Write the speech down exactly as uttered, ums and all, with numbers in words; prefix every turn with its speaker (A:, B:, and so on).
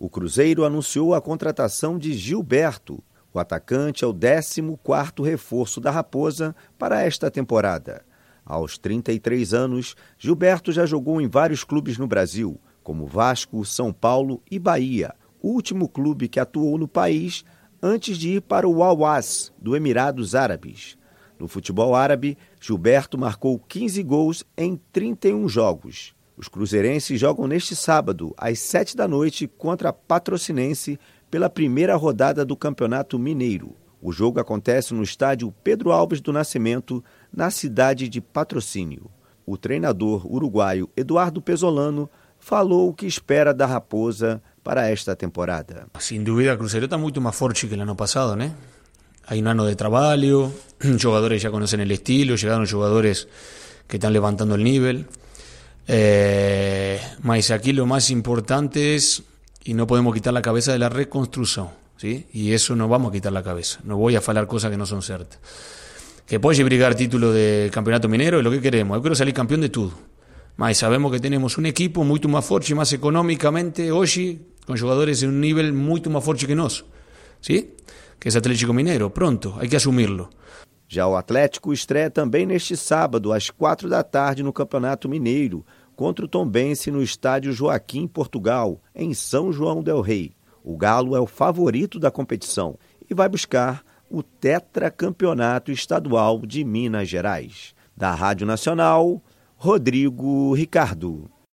A: O Cruzeiro anunciou a contratação de Gilberto. O atacante é o décimo quarto reforço da Raposa para esta temporada. Aos trinta e três anos, Gilberto já jogou em vários clubes no Brasil, como Vasco, São Paulo e Bahia, o último clube que atuou no país antes de ir para o Al-Ahly, do Emirados Árabes. No futebol árabe, Gilberto marcou quinze gols em trinta e um jogos. Os cruzeirenses jogam neste sábado, às sete da noite, contra a Patrocinense pela primeira rodada do Campeonato Mineiro. O jogo acontece no estádio Pedro Alves do Nascimento, na cidade de Patrocínio. O treinador uruguaio Eduardo Pesolano falou o que espera da Raposa para esta temporada.
B: Sem dúvida, o Cruzeiro está muito mais forte que o ano passado, né? Há um ano de trabalho, jogadores já conhecem o estilo, chegaram jogadores que estão levantando o nível. Eh, mas aquí lo más importante es, y no podemos quitar la cabeza de la reconstrucción, ¿sí? Y eso no vamos a quitar la cabeza, no voy a falar cosas que no son ciertas. Que puede brigar título de campeonato mineiro es lo que queremos, yo quiero salir campeón de todo, mas sabemos que tenemos un equipo mucho más fuerte y más económicamente hoy, con jugadores en un nivel mucho más fuerte que nosotros, ¿sí? Que es Atlético Mineiro, pronto, hay que asumirlo.
A: Já o Atlético estreia também neste sábado, às quatro da tarde, no Campeonato Mineiro, contra o Tombense no estádio Joaquim Portugal, em São João del Rei. O Galo é o favorito da competição e vai buscar o tetracampeonato estadual de Minas Gerais. Da Rádio Nacional, Rodrigo Ricardo.